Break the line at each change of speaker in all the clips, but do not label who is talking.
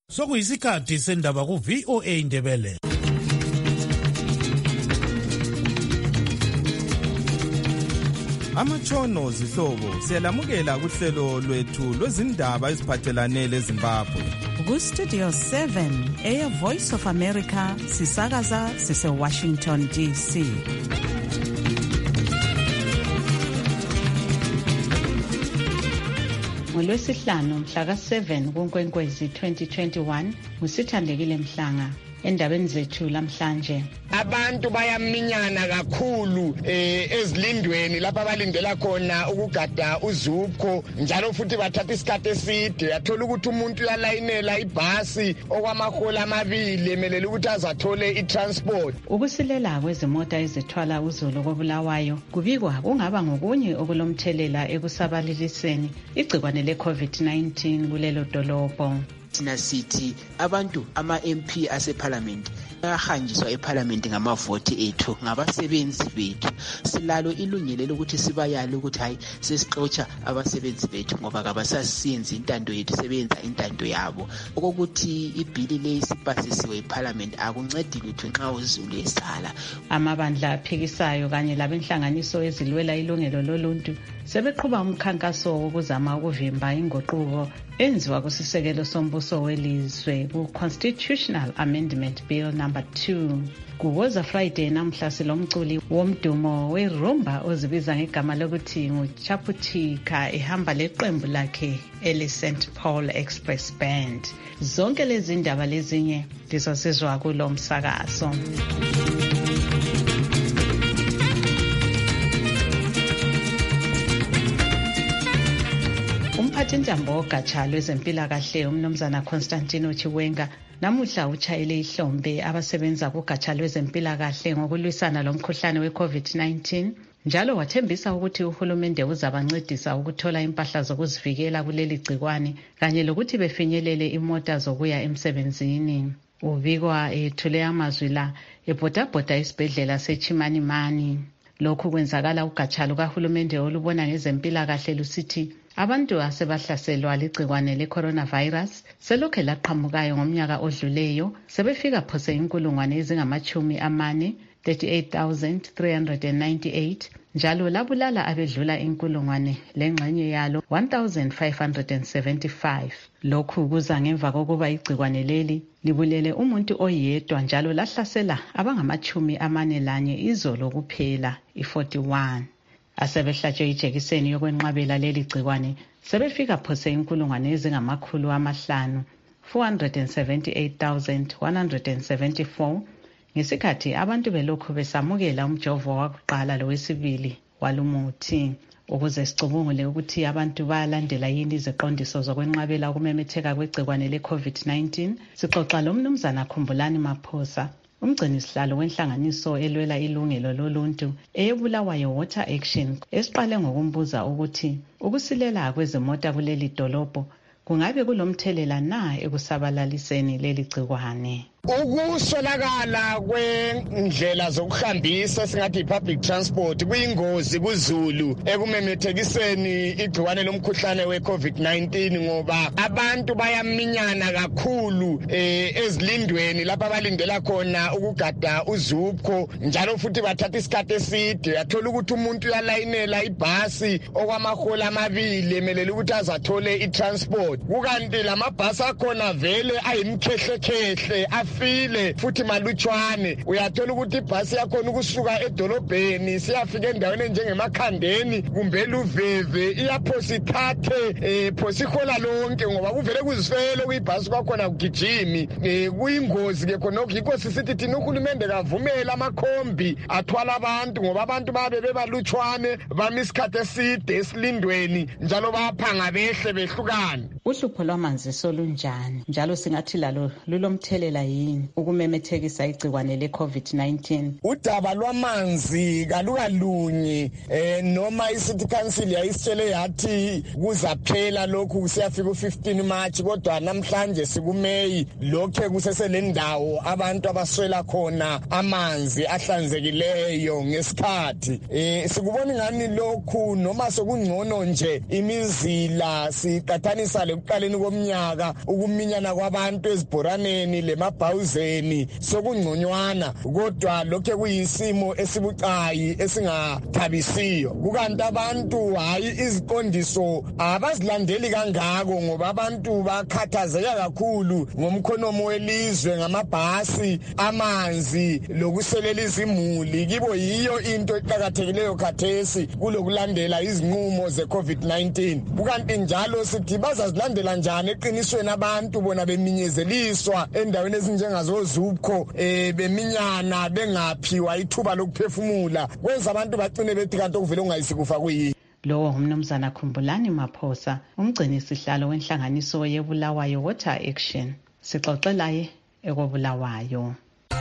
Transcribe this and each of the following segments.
Sokuyisikhathi sendaba ku VOA Indebele.
Amatshono zihlobo siyalamukela kuhlelo lwethu lwezindaba eziphathelane leZimbabwe.
Ku-Studio 7 Air Voice of America sisakaza sise-Washington DC. NgoLwesihlanu mhla ka-7 kuNkwenkwezi 2021 nguSithandekile Mhlanga. Endabeni zethu lamhlanje,
abantu bayaminyana kakhulu ezilindweni lapha balindela khona ukugada uZupco, njalo futhi bathatha isikhathi eside. Athola ukuthi umuntu uyalayinela ibhasi okwamahola amabili emelele ukuthi azathole itransport.
Ukusilela kwezimota ezithwala uzulu kobulawayo kubikwa kungaba ngokunye okulomthelela ekusabalaliseni igcikwane le-COVID-19 kulelo dolobho.
Thina sithi abantu ama-MP aseParliament ayahanjiswa eParliament ngamavoti ethu, ngabasebenzi bethu. Silalo ilungelo lokuthi sibayale ukuthi hayi sesixotsha abasebenzi bethu ngoba kabasasiyenzi intando yethu, sebenza intando yabo. Okokuthi ibhili lesipasisiwe eParliament akuncedi lutho nxa uzulu esala.
Amabandla aphikisayo kanye labenhlanganiso ezilwela ilungelo loluntu sebeqhuba umkhankaso wokuzama ukuvimba inguquko enziwa kusisekelo sombuso welizwe ku-Constitutional Amendment Bill number 2. Kuwoza Friday namhla silomculi womdumo werumba ozibiza ngegama lokuthi nguChaputika ehamba leqembu lakhe ele-St. Paul Express Band. Zonke lezi ndaba lezinye lizosizwa kulo msakazo. Umphathintambo wogatsha lwezempilakahle umnumzana Constantino Chiwenga namuhla utshayele ihlombe abasebenza kugatsha lwezempilakahle ngokulwisana lomkhuhlane we-COVID-19, njalo wathembisa ukuthi uhulumende uzabancedisa ukuthola impahla zokuzivikela kuleli gcikwane kanye lokuthi befinyelele imota zokuya emsebenzini. Ubikwa ethule amazwi la ebhodabhoda esibhedlela seChimanimani. Lokhu kwenzakala ugatsha lukahulumende olubona ngezempilakahle lusithi abantu asebahlaselwa ligcikwane le-coronavirus selokhe laqhamukayo ngomnyaka odluleyo sebefika phose 38,398, njalo labulala abedlula 1,000 lengxenye yalo 1,575. Lokhu kuza ngemva kokuba igcikwane leli libulele umuntu oyedwa njalo lahlasela abangama-41 izolo kuphela, i-41. Asebehlatshwe ijekiseni yokwenqabela leli gcikwane sebefika phose 478,174 ngesikhathi abantu belokhu besamukela umjovo wakuqala lowesibili walumuthi. Ukuze sicubungule ukuthi abantu bayalandela yini iziqondiso zokwenqabela ukumemetheka kwegcikwane le-COVID-19, sixoxa lomnumzana Khumbulani Maphosa, umgcinisihlalo wenhlanganiso elwela ilungelo loluntu eyebulawayo Water Action, esiqale ngokumbuza ukuthi ukusilela kwezimota kuleli dolobho kungabe kulomthelela na ekusabalaliseni leli gcikwane.
Ukusolakala kwendlela zokuhambisa singathi public transport kuyingozi kuZulu ekumemethekiseni igcikwane lomkhuhlane we-COVID-19 ngoba abantu bayaminyana kakhulu ezilindweni lapha balindela khona ukugada uZupco, njalo futhi bathatha isikhathi eside. Athola ukuthi umuntu uyalayinela ibhasi okwamahola amabili emelele ukuthi azathole itransport, kukanti lamabhasi akhona vele ayimkhehlekhehle afile futhi malutshwane. Uyathola ukuthi ibhasi yakhona ukusuka edolobheni siyafika endaweni enjengeMakhandeni kumbe Luveve iyaphosa ithathe phosa ihola lonke ngoba kuvele kuzifele kuyibhasi kwakhona kugijimi. Kuyingozi ke khonokho, yikho sisithi thina uhulumende kavumela amakhombi athwala abantu ngoba abantu babe bebalutshwane bami isikhathi eside esilindweni njalo baphanga behle behlukane.
Uhlupho lwamanzi solunjani njalo singathi lalo lulomthelela yini yini ukumemethekisa igcikwane le-COVID-19.
Udaba lwamanzi kalukalungi noma i-City Council yayisitshele yathi kuzaphela lokhu kusiyafika u-15 March kodwa namhlanje sikuMeyi lokho kuseselendawo abantu abaswela khona amanzi ahlanzekileyo ngesikhathi. Sikubona ngani lokhu noma sokungcono nje imizila siqathanisa lekuqaleni komnyaka ukuminyana kwabantu ezibhoraneni lemabhawuzeni sokungconywana kodwa lokho kuyisimo esibucayi esingathabisiyo. Kukanti abantu hayi iziqondiso abazilandeli kangako ngoba abantu bakhathazeka kakhulu ngomkhonomo welizwe ngamabhasi amanzi lokuselela izimuli kibo yiyo into eqhakathekileyo khathesi kulokulandela izinqumo ze-COVID-19. Kukanti njalo sithi bazazilandela njani eqinisweni abantu bona beminyezeliswa endaweni ezinjengazo Zupco beminyana bengaphiwa ithuba lokuphefumula kwenza abantu bagcine bethi kanti okuvele ungayisikufa kuyini.
Lowo ngumnumzana Khumbulani Maphosa, umgcini sihlalo wenhlanganiso yeBulawayo Water Action. Sixoxelaye ekobulawayo.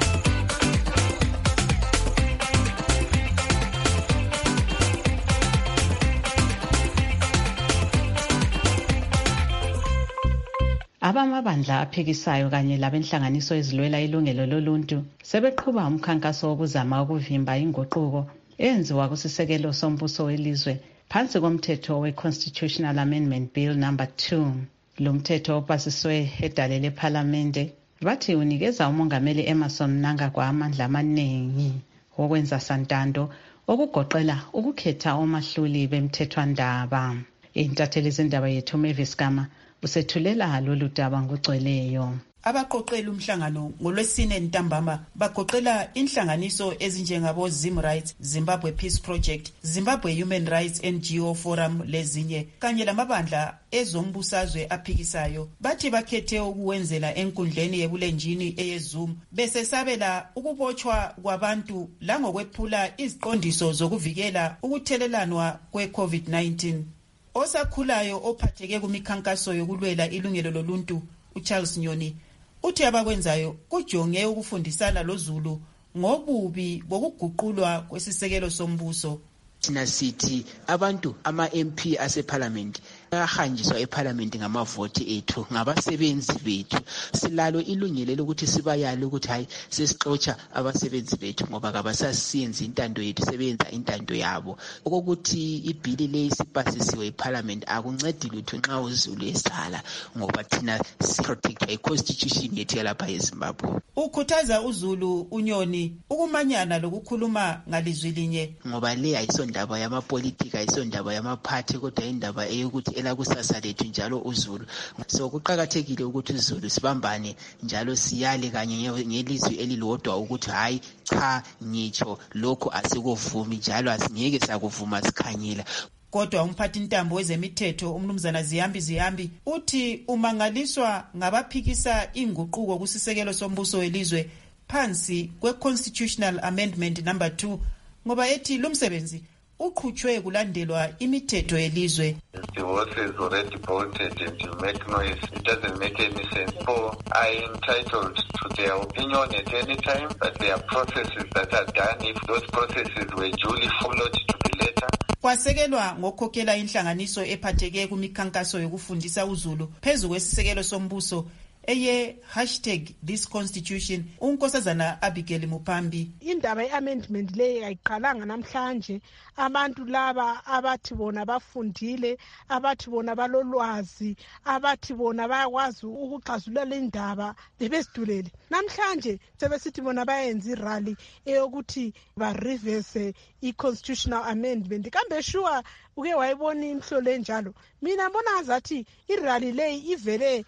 Abamabandla aphikisayo kanye labenhlanganiso ezilwela ilungelo loluntu sebeqhuba umkhankaso wokuzama ukuvimba inguquko eyenziwa kusisekelo sombuso welizwe phansi komthetho we-Constitutional Amendment Bill No. 2. Lo mthetho opasiswe edale lephalamende bathi unikeza umongameli Emmerson Mnangagwa amandla amaningi wokwenza santando okugoqela ukukhetha omahluli bemthethwandaba. Intatheli zendaba yethu Mavis Gama usethulela lolu daba ngogcweleyo.
Abaqoqela umhlangano ngolwesine ntambama baqoqela inhlanganiso ezinjengabo Zim Rights, Zimbabwe Peace Project, Zimbabwe Human Rights NGO Forum lezinye kanye lamabandla ezombusazwe aphikisayo. Bathi bakhethe ukuwenzela enkundleni yebulenjini eyeZoom besesabela ukubotshwa kwabantu langokwephula iziqondiso zokuvikela ukuthelelanwa kwe-COVID-19. Osakhulayo ophatheke kumikhankaso yokulwela ilungelo loluntu uCharles Nyoni uthi abakwenzayo kujonge ukufundisana loZulu ngobubi bokuguqulwa kwesisekelo sombuso.
Thina sithi abantu ama-MP aseParliament ayahanjiswa eParliament ngamavoti ethu ngabasebenzi bethu. Silalo ilungelo lokuthi sibayale ukuthi hayi sesixotsha abasebenzi bethu ngoba kabasasiyenza intando yethu, sebenza intando yabo. Okokuthi ibhili lesipasisiwe eParliament akuncedi lutho nxa uZulu esala ngoba thina siprotectwa iConstitution yethu yalapha eZimbabwe.
Ukhuthaza uZulu uNyoni ukumanyana lokukhuluma ngalizwi linye
ngoba le ayisondaba yamapolitika, ayisondaba yamaphathi kodwa indaba eyokuthi elakusasa lethu njalo uZulu. So kuqakathekile ukuthi uZulu sibambane njalo siyale kanye ngelizwi elilodwa ukuthi hayi cha ngitsho lokho asikuvumi njalo asingeke sakuvuma sikhanyela.
Kodwa umphathi ntambo wezemithetho umnumzana Ziyambi uthi umangaliswa ngabaphikisa inguquko kusisekelo sombuso welizwe phansi kwe-Constitutional Amendment No. 2 ngoba ethi lo msebenzi uqhutshwe kulandelwa imithetho yelizwe.
The horse is already bolted and you make noise. It doesn't make any sense. People are entitled to their opinion at any time, but there are processes that are done. If those processes were duly followed to the letter.
Kwasekelwa ngokhokhela inhlanganiso ephatheke kumikhankaso yokufundisa uZulu phezu kwesisekelo sombuso eye #ThisConstitution unkosazana Abigail Mupambi.
Indaba ye-amendment leyi ayiqalanga namhlanje. Abantu laba abathi bona bafundile, abathi bona balolwazi, abathi bona bayakwazi ukuxazulula le ndaba bebesidulele. Namhlanje sebesithi bona bayenza irally eyokuthi ba-reverse i-constitutional amendment. Kambe sure uke wayibona imhlolo enjalo. Mina mbona ngazathi irally leyi ivele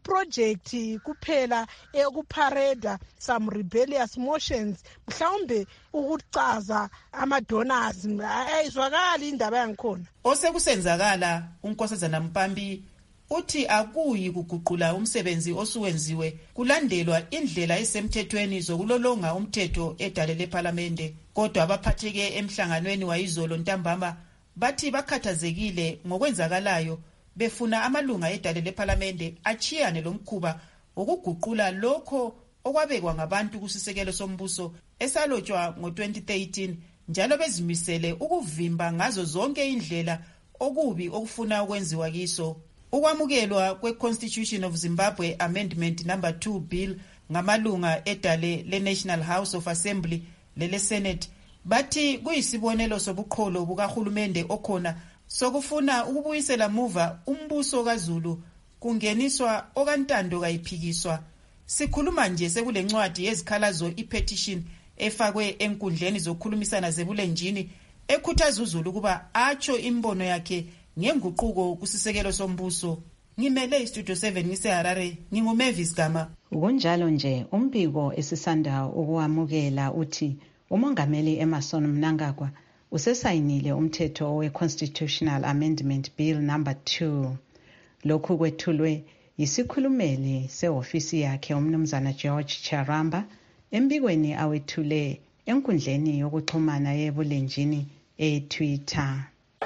iproject kuphela ekuparada some rebellious motions mhlawumbe ukucaza ama-donors ayizwakali indaba yangikhona.
Osekusenzakala unkosazana Mpambi uthi akuyi kuguqula umsebenzi osuwenziwe kulandelwa indlela esemthethweni zokulolonga umthetho edale lephalamende. Kodwa abaphatheke emhlanganweni wayizolo ntambama bathi bakhathazekile ngokwenzakalayo befuna amalunga edale lephalamende achiyane lomkhuba wokuguqula lokho okwabekwa ngabantu kusisekelo sombuso esalotshwa ngo-2013 njalo bezimisele ukuvimba ngazo zonke indlela okubi okufuna ukwenziwa kiso. Ukwamukelwa kwe-Constitution of Zimbabwe Amendment number 2 bill ngamalunga edale le-National House of Assembly lele-Senate bathi kuyisibonelo sobuqholo bukahulumende okhona sokufuna ukubuyisela muva umbuso kaZulu kungeniswa okantando kayiphikiswa. Sikhuluma nje sekule ncwadi yezikhalazo i-petition efakwe enkundleni zokukhulumisana zebulenjini ekhuthaza uZulu kuba atsho imbono yakhe ngenguquko kusisekelo sombuso. Ngimele iStudio 7 ngiseHarare, nginguMavis Gama.
Kunjalo nje umbiko esisanda ukuwamukela uthi umongameli Emmerson Mnangagwa usesayinile umthetho we-Constitutional Amendment Bill number 2. Lokhu kwethulwe yisikhulumeli sehofisi yakhe umnumzana George Charamba embikweni awethule enkundleni yokuxhumana yebulenjini eTwitter.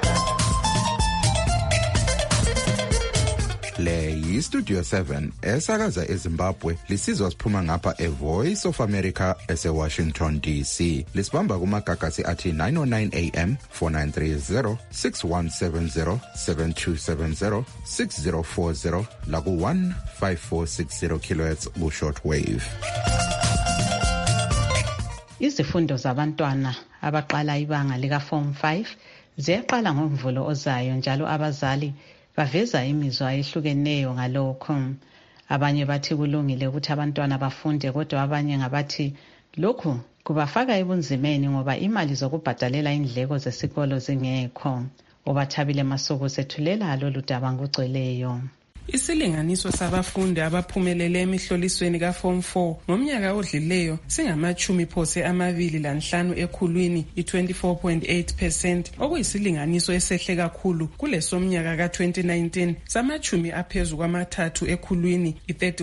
Le yiStudio 7 esakaza eZimbabwe lisizwa siphuma ngapha eVoice of America eseWashington DC. Lisibamba kumagagasi athi 909 AM 4930 6170 7270 6040 la ku 15460 kHz ku shortwave.
Izifundo zabantwana abaqala ibanga lika Form 5 ziyaqala ngoMvulo ozayo njalo abazali baveza imizwa ehlukeneyo ngalokho. Abanye bathi kulungile ukuthi abantwana bafunde kodwa abanye ngabathi lokhu kubafaka ebunzimeni ngoba imali zokubhadalela indleko zesikolo zingekho. Obathabile Masuku sethulela lolu daba ngogcweleyo.
Isilinganiso sabafundi abaphumelele emihlolisweni kaForm 4 ngomnyaka odlileyo singama-25 ekhulwini, i-24.8%, okuyisilinganiso esehle kakhulu kulesomnyaka ka-2019 sama-30 kwamathathu ekhulwini,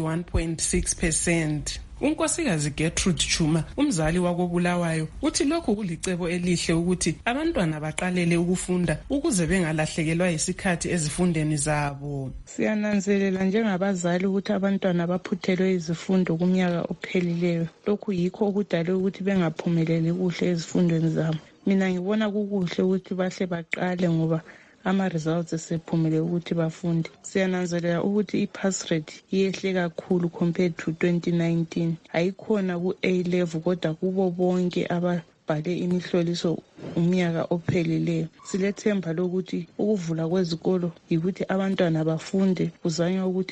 i-31.6%. Unkosikazi Gertrude Chuma, umzali wakobulawayo, uthi lokhu kulicebo elihle ukuthi abantwana baqalele ukufunda ukuze bengalahlekelwa isikhathi ezifundeni zabo.
Siyananzelela njengabazali ukuthi abantwana baphuthelwe izifundo kumnyaka ophelileyo. Lokhu yikho okudale ukuthi bengaphumeleli kuhle ezifundweni zabo. Mina ngibona kukuhle ukuthi bahle baqale ngoba ama-results esephumele ukuthi bafunde. Siyananzelela ukuthi i-pass rate iyehle kakhulu compared to 2019. Ayikhona ku-A level kodwa kubo bonke ababhale imihloliso umnyaka ophelileyo. Silethemba lokuthi ukuvula kwezikolo yikuthi abantwana bafunde, kuzanywa ukuthi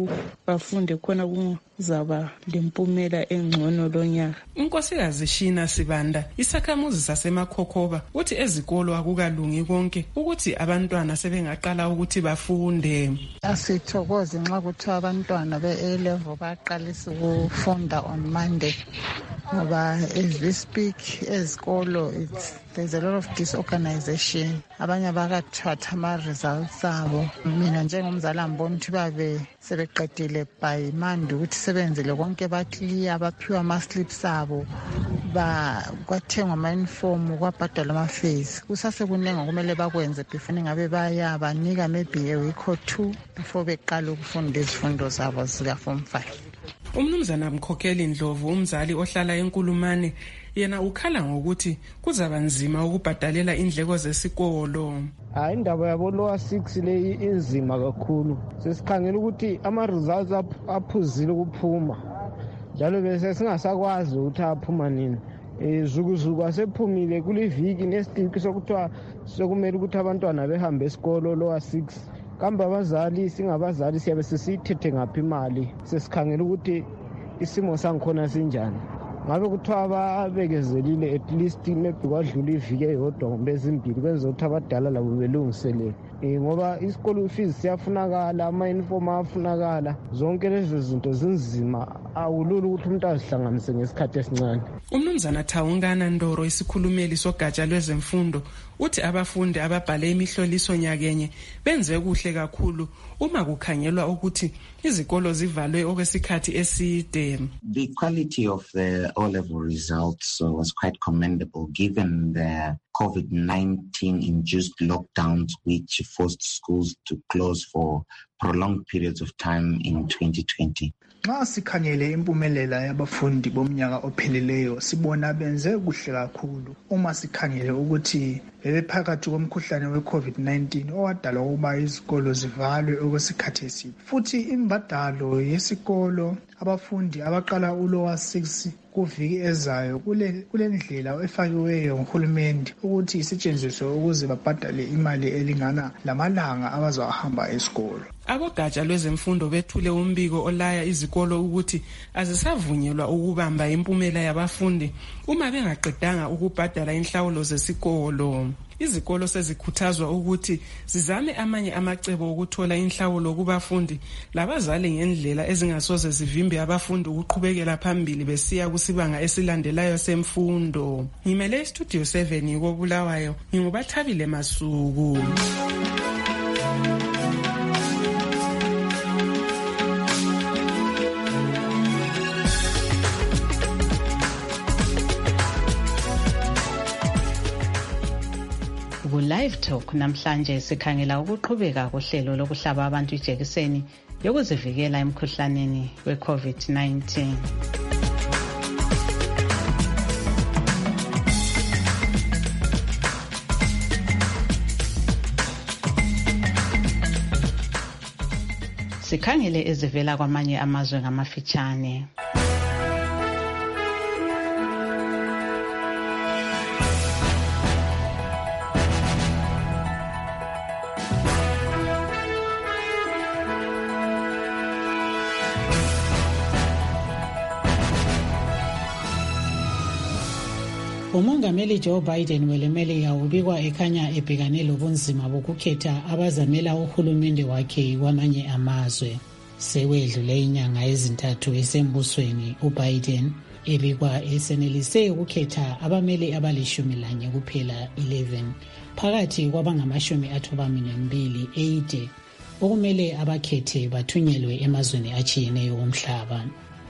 bafunde khona kuzaba lempumela engcono lonyaka.
Unkosikazi Shina Sibanda, isakhamuzi saseMakhokhoba, uthi ezikolo akukalungi konke ukuthi abantwana sebengaqala ukuthi bafunde.
Asithokoze nxa kuthiwa abantwana be-A level baqalisa ukufunda on Monday ngoba as we speak ezikolo there's a lot of disorganization. Abanye bakathatha ama-results abo. Mina njengomzali ngibona ukuthi babe sebeqedile by Monday ukuthi sebenzile konke baclear, baphiwa ama-slips abo, kwathengwa ama-uniform, kwabhadalwa ama-fees. Kusasekuningi kumele bakwenze before ngabe banika maybe a week or 2 before beqala ukufunda izifundo zabo zika Form 5.
Umnumzana Mkhokheli Ndlovu, umzali ohlala eNkulumane, yena ukhala ngokuthi kuzaba nzima ukubhadalela indleko zesikolo.
Indaba yabo lower 6 le inzima kakhulu. Sesikhangela ukuthi ama-results aphuzile ukuphuma, njalo bese singasakwazi ukuthi aphuma nini. Zukuzuku asephumile kuliviki nesitiki sokuthiwa sokumele ukuthi abantwana behambe esikolo lower 6. Kambe abazali singabazali siyabe sesiyithethe ngaphi imali, sesikhangela ukuthi isimo sangikhona sinjani. Ngabe kuthiwa babekezelile at least maybe kwadlula iviki eyodwa kumbe ezimbili kwenza ukuthi abadala labo belungiselele. Ngoba isikolo fees siyafunakala, ama-uniform afunakala, zonke lezi zinto zinzima, awulula ukuthi umuntu azihlanganise ngesikhathi esincane.
Umnumzana Thawungana Ndoro, isikhulumeli sogatsha lwezemfundo, uthi abafundi ababhale imihloliso nyakenye benze kuhle kakhulu uma kukhangelwa ukuthi izikolo zivalwe okwesikhathi eside.
The quality of the O-level results was quite commendable given the COVID-19 induced lockdowns which forced schools to close for prolonged periods of time in 2020.
Nxa sikhangele impumelela yabafundi bomnyaka ophelileyo sibona benze kuhle kakhulu uma sikhangele ukuthi bebephakathi komkhuhlane we-COVID-19 owadala ukuba izikolo zivalwe okwesikhathi eside. Futhi imbadalo yesikolo abafundi abaqala ulower 6 kuviki ezayo kule ndlela efakiweyo nguhulumende ukuthi isetshenziswe ukuze babhadale imali elingana lamalanga abazawahamba esikolo.
Abogatsha lwezemfundo bethule umbiko olaya izikolo ukuthi azisavunyelwa ukubamba impumela yabafundi uma bengaqedanga ukubhadala inhlawulo zesikolo. Izikolo sezikhuthazwa ukuthi zizame amanye amacebo okuthola inhlawulo kubafundi labazali ngendlela ezingasoze zivimbe abafundi ukuqhubekela phambili besiya kusibanga esilandelayo semfundo. Ngimele Studio 7 koBulawayo, nginguBathabile Masuku.
Live Talk namhlanje sikhangela ukuqhubeka kohlelo lokuhlaba abantu ijekiseni yokuzivikela emkhuhlaneni we-COVID-19. Sikhangele ezivela kwamanye amazwe ngamafitshane.
Umongameli Joe Biden welemele ubikwa ekhanya ebhekane lobunzima bokukhetha abazamela uhulumende wakhe kwamanye amazwe. Sekwedlule inyanga ezintathu esembusweni, uBiden ebikwa esenelise ukukhetha abameli abali-11 kuphela 11 phakathi kwabangama-92 80 okumele abakhethe bathunyelwe emazweni atshiyeneyo omhlaba.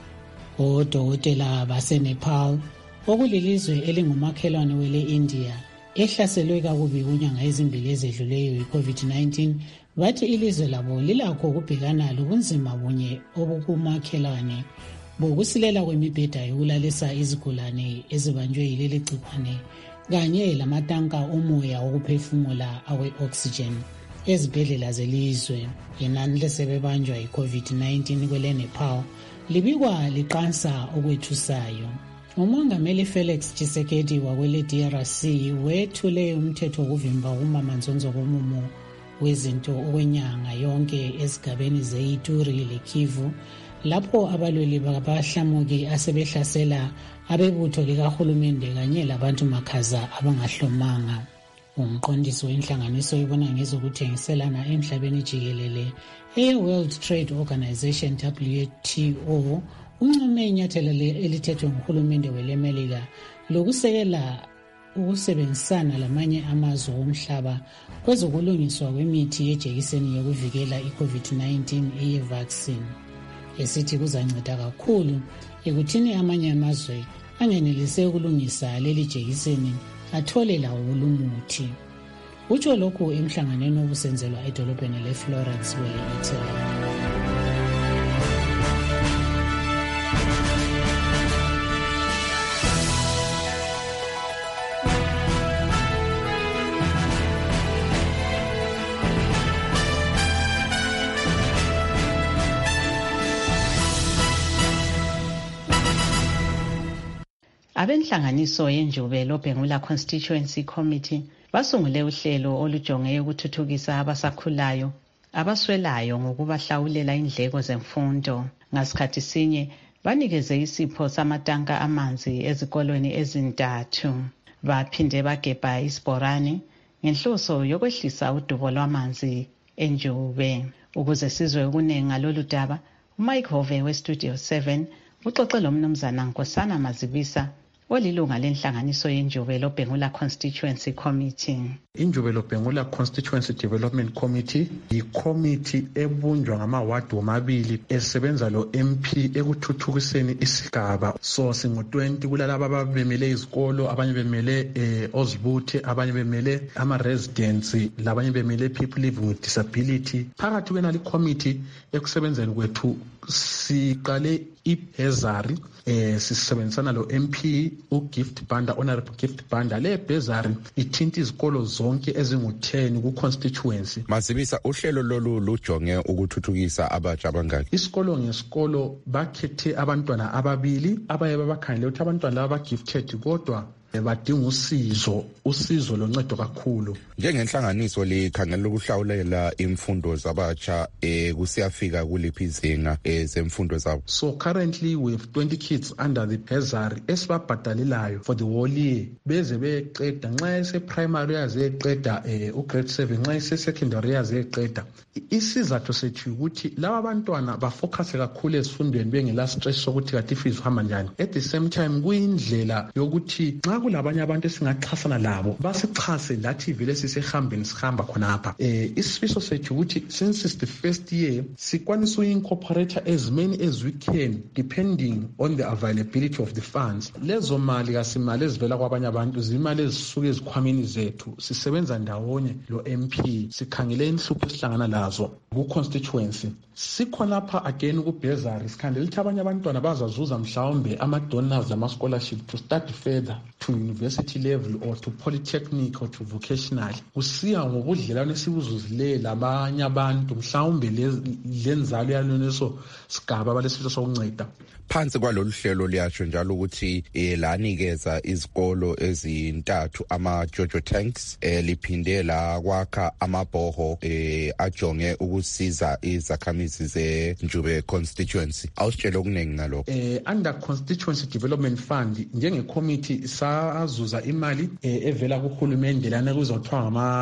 Odokotela baseNepal okulilizwe elingumakhelwane wele India ehlaselwe kakubi kunyanga ezimbili ezedluleyo yi-COVID-19 bathi ilizwe labo lilakho ukubhekana lobunzima bunye obukumakhelwane bokusilela kwemibheda yokulalisa izigulane ezibanjwe yileli gcikwane kanye lamatanka omoya wokuphefumula awe-oxygen ezibhedlela zelizwe. Inani lesebebanjwa yi-COVID-19 kwele Nepal libikwa liqansa okwethusayo. Umongameli Felix Tshisekedi wakwele DRC wethule umthetho wokuvimba ukumamanzonzo komumo wezinto okwenyanga yonke ezigabeni ze-Ituri leKivu lapho abalweli babahlamuki asebehlasela abebutho likahulumende kanye labantu makhaza abangahlomanga. Umqondisi wenhlanganiso ibona ngezokuthengiselana emhlabeni jikelele e-World Trade Organization WTO uncome inyathelo elithethwe nguhulumende welemelika lokusekela ukusebenzisana lamanye amazwe omhlaba kwezokulungiswa kwemithi yejekiseni yokuvikela i-COVID-19 eye-vaccine, esithi kuzanceda kakhulu ekuthini amanye amazwe angenelise ukulungisa leli jekiseni athole lawo umuthi. Utsho lokhu emhlanganweni obusenzelwa edolobheni leFlorence kwele-Italy.
Abenhlanganiso yenjubelo Bengula Constituency Committee basungule uhlelo olujonge ukuthuthukisa abasakhulayo abaswelayo ngokubahlawulela indleko zemfundo. Ngasikhathi sinye banikeze isipho samatanka amanzi ezikolweni ezintathu. Baphinde bagebha isibhorane ngenhloso yokwehlisa udubo lwamanzi enjube. Ukuze sizwe ukuningi ngalolu daba, uMike Hove weStudio 7 uxoxe lomnumzana Nkosana Mazibisa olilunga lenhlanganiso yenjubelo Bengula Constituency Committee.
Injubelo Bhengula Constituency Development Committee yi-committee ebunjwa ngamawadi womabili esebenza lo MP ekuthuthukiseni isigaba. So singo-20 kulalaba ababemele izikolo, abanye bemele ozibuthe, abanye bemele ama-residents, labanye bemele people living with disability. Phakathi kwenali committee ekusebenzeni kwethu siqale ibhezari sisebenzisana lo MP uGift Banda, Honorable Gift Banda. Le bhezari ithinta izikolo zonke ezingu-10 ku-constituency.
Masibisa, uhlelo lolu lujonge ukuthuthukisa abatsha abangaki?
Isikolo ngesikolo bakhethe abantwana ababili abaye babakhangele ukuthi abantwana laba ba-gifted kodwa badinga usizo loncedo kakhulu.
Njengenhlanganiso likhangela ukuhlawulela imfundo zabatsha kusiyafika kuliphi izinga zemfundo zabo?
So currently we have 20 kids under the bursary esibabhadalelayo for the whole year beze beqeda nxa ese-primary yazeqeda ugrade 7 nxa ese-secondary yazeqeda. Isizathu sethu ukuthi laba bantwana bafocuse kakhulu ezifundweni bengela stress sokuthi kathi ifees uhamba njani. At the same time kuyindlela yokuthi nxa kulabanye abantu esingaxhasana labo basichase lathi vele sisehambeni sihamba khonapha. Isifiso sethu ukuthi since it's the first year sikwanisa uincorporate as many as we can depending on the availability of the funds. Lezo mali kasimali ezivela kwabanye abantu zimali ezisuka ezikhwameni zethu. Sisebenza ndawonye lo MP sikhangele inhlupho esihlangana lazo ku-constituency. Sikhonapha again ku-bursary sikhandela ukuthi abanye abantwana bazazuza mhlawumbe ama-donors lama-scholarship to start further to university level or to polytechnic or to vocational. Kusiya ngobudlelwane esibuzuzile labanye abantu mhlawumbe lenzalo yaloneso sigaba balesifiso sokunceda.
Phansi kwalolu hlelo liyasho njalo ukuthi lanikeza izikolo ezintathu ama-Jojo tanks, liphinde la kwakha amabhoho ajonge ukusiza izakhamizi ze-Njube constituency. Awusitshela okuningi ngalokho.
Under Constituency Development Fund njenge-committee sazuza imali evela kuhulumende lana kuzothiwa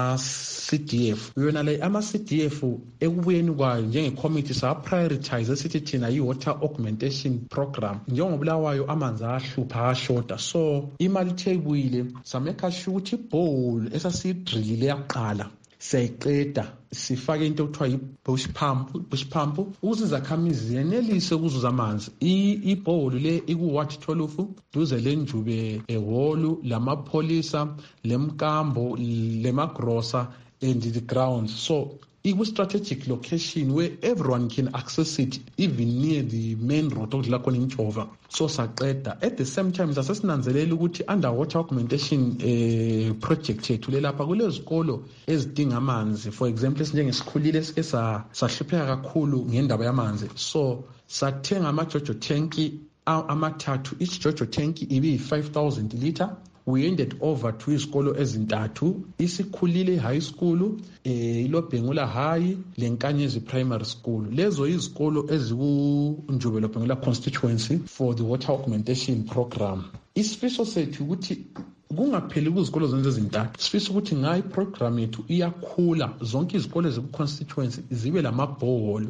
ngama-CDF. Yona le ama-CDF ekubuyeni kwayo njenge-committee sa-prioritize esithi thina yi-water augmentation program. Njengobulawayo amanzi ahlupha ashoda, so imali thebuyile sameka sure ukuthi ibhowl esasiyidrillile yaqala siyayiqeda sifake into okuthiwa yi-bush pump ukuze izakhamizi yenelise ukuzuza amanzi. Ibhowl le iku-Ward 12 duze leNjube ehholu lamapholisa lemkambo lemagrosa and the grounds. So strategic location where everyone can access it, even near the main road okudlula khona intshova. So saqeda. At the same time sasesinanzelela ukuthi underwater augmentation project yethu lelapha kulezikolo ezidinga amanzi. For example esinjengesikhulile esike sahlupheka kakhulu ngendaba yamanzi. So sathenga ama-Jojo tanki amathathu. Each Jojo tanki ibe 5,000 liter. We handed over to izikolo ezintathu, isikhulile high school, iLobhengula High, leNkanyezi primary school. Lezo izikolo eziku-Njube Lobhengula constituency for the water augmentation program. Isifiso sethu ukuthi kungapheli kuzikolo zonke ezintathu. Sifisa ukuthi ngayi program yethu iyakhula zonke izikolo eziku-constituency zibe lamabhoholo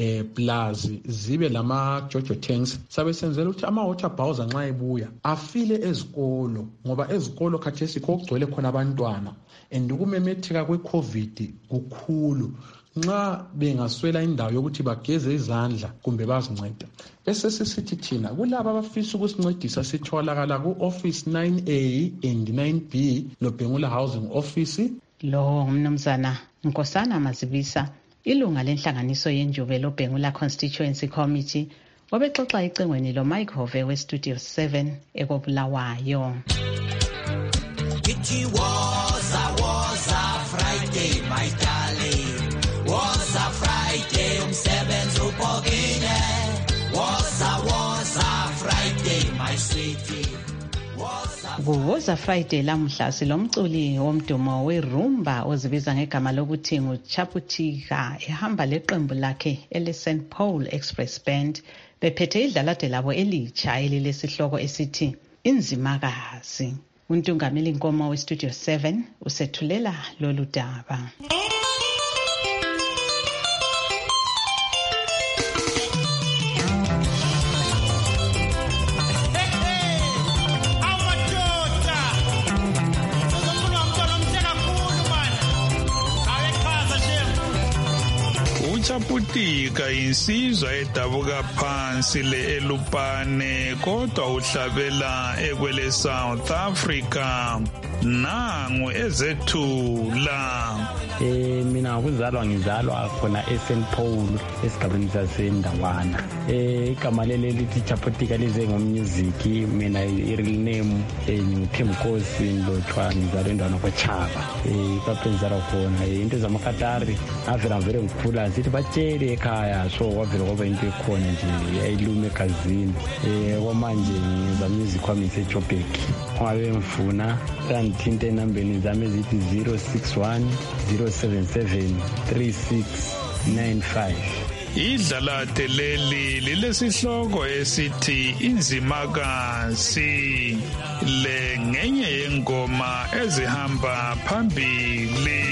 plus zibe lama-Jojo tanks. Sabe senzela ukuthi ama-water bowser nxa ebuya afile ezikolo ngoba ezikolo khathesi kokugcwele khona abantwana and ukumemetheka kwe-COVID kukhulu. Nxa bengaswela indawo yokuthi bageze izandla kumbe bazinceda. Bese sisithi thina kulabo abafisa ukusincedisa sitholakala ku-office 9A and 9B Lobhengula Housing Office.
Lo umnumzana Nkosana Mazibisa, ilunga lenhlanganiso yeNjube Lobhengula Constituency Committee, obexoxa icengweni lo Mike Hove we-Studio 7 ekobulawayo.
It was a Friday, my darling. Was a Friday, umsebenzi ubhokile. Was a Friday, my sweetie.
Kuwoza Friday lamhla silomculi womdumo weRumba ozibiza ngegama lokuthi nguChaputika ehamba leqembu lakhe ele-St Paul Express Band bephethe idlalade labo elitsha elilesihloko esithi Inzimakazi. Untungameli Nkomo we-Studio 7 usethulela lolu daba.
uchaputika insizwa edabuka phansi le elupane kodwa uhlabela ekwele South Africa. Nangu ezethula.
Mina ngizalwa khona eSt Paul esigabeni saseNdawana. Igama leli lithi Chaputika lize ngomusic. Mina i-real name ngithemkosi Ndlothwa, ngizalwa endawana kwaChaba. Kapenzala khona into zamakatari avela vele ngikhula sithi batshele ekhaya, so wavela kwaba into ekhona nje yayilume egazini. Kwamanje ngiza music wami eJoburg. Ngabe ngifuna ngithinte enambeni zami ezithi 061 077 3695.
Idlalate leli lilesihloko esithi Inzimakazi, le ngenye yengoma ezihamba phambili.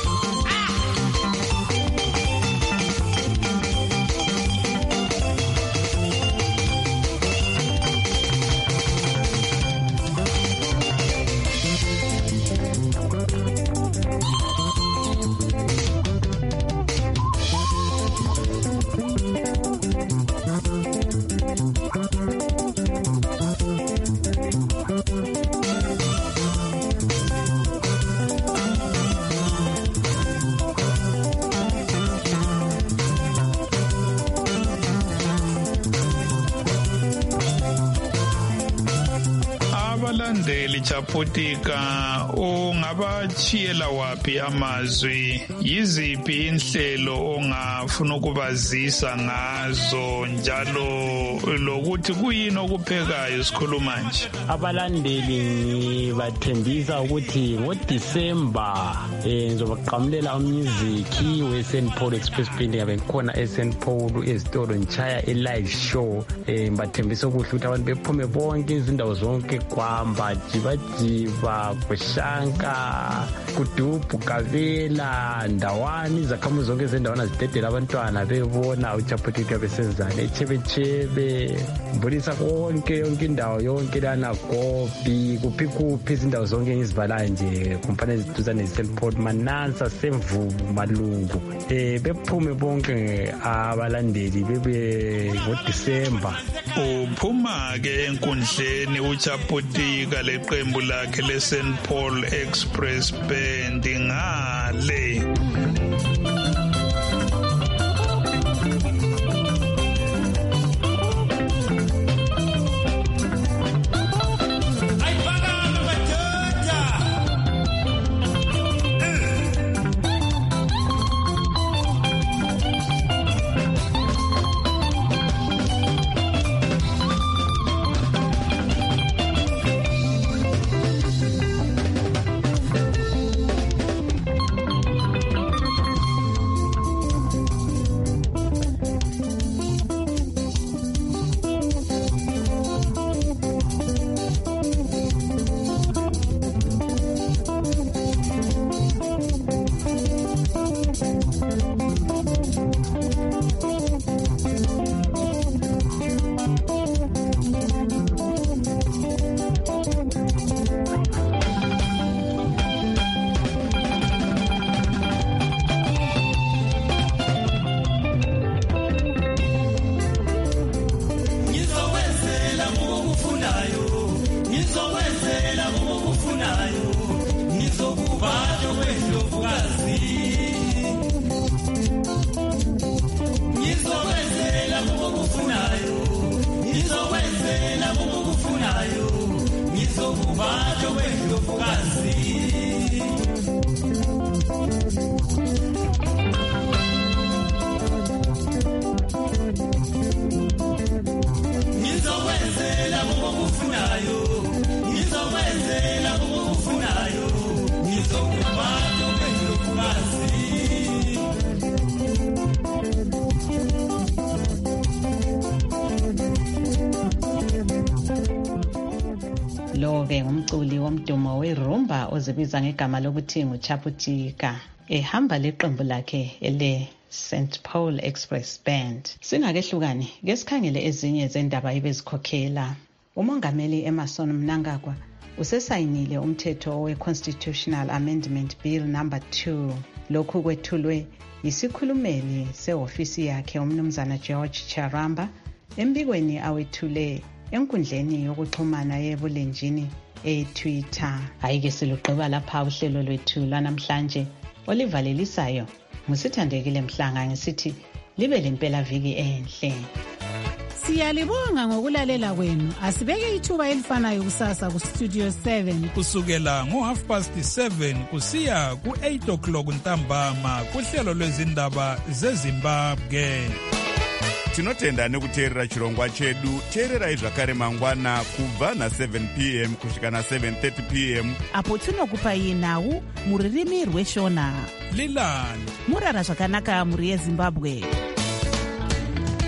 Abalandeli Chaputika ungabachiyela wapi amazwi? Yiziphi inhlelo ongafuna ukubazisa ngazo, njalo lokuthi kuyini okuphekayo isikhuluma nje?
Abalandeli bathembisa ukuthi ngoDisemba ngizobaqhamulela umusic weSt Paul Express Band. Ngabe ngikhona eSt Paul ezitolo ngichaya live show. Bathembisa ukuthi abantu bephume bonke izindawo zonke, kwamba jibajiba, kushanka, kudubu, Kabela, Ndawani, izakhamuzi zonke zendawana zidedela abantwana bebona uChaputika besenzana echebechebe, mbulisa konke yonke indawo yonke lana Gobi, kuphi izindawo zonke ngizibala nje kumfana eziduzane neSt Paul, Manansa, Semvubu, Malungu. Bephume bonke abalandeli bebe ngoDisemba.
Uphuma ke enkundleni uChaputika leqembu lakhe leSt Paul Express Band ngale.
Lo-ke ngumculi womdumo werumba ozibiza ngegama lokuthi nguChaputika, ehamba leqembu lakhe ele-St Paul Express Band. Singakehlukani, ke sikhangele ezinye zendaba ebezikhokhela. Umongameli Emmerson Mnangagwa usesayinile umthetho we-Constitutional Amendment Bill number 2. Lokhu kwethulwe yisikhulumeli sehofisi yakhe umnumzana George Charamba embikweni awethule enkundleni yokuxhumana yebulenjini eTwitter. Hayike silugqiba lapha uhlelo lwethu lwanamhlanje olivalelisayo. Ngusithandekile Mhlanga ngisithi libe lempela viki enhle.
Siyalibonga ngokulalela kwenu. Asibeke ithuba elifanayo kusasa ku Studio 7
kusukela ngo7:30 kusiya ku8:00 ntambama kuhlelo lwezindaba zeZimbabwe.
Tinotenda nekuteerera chirongwa chedu. Teererai zvakare mangwana kubva na7 p.m. kusvika na7:30 p.m.
apo tinokupai nhau muririmi rweshona.
Lilani
murara zvakanaka muri yeZimbabwe.